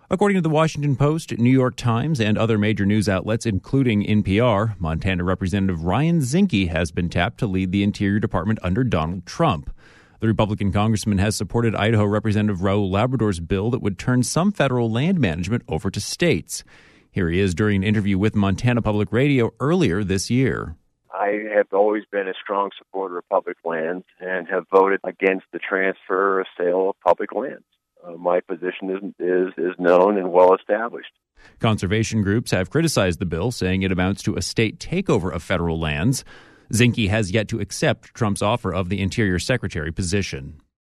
According to the Washington Post, New York Times, and other major news outlets, including NPR, Montana Representative Ryan Zinke has been tapped to lead the Interior Department under Donald Trump. The Republican congressman has supported Idaho Representative Raul Labrador's bill that would turn some federal land management over to states. Here he is during an interview with Montana Public Radio earlier this year. I have always been a strong supporter of public lands and have voted against the transfer or sale of public lands. My position is known and well established. Conservation groups have criticized the bill, saying it amounts to a state takeover of federal lands. Zinke has yet to accept Trump's offer of the Interior Secretary position.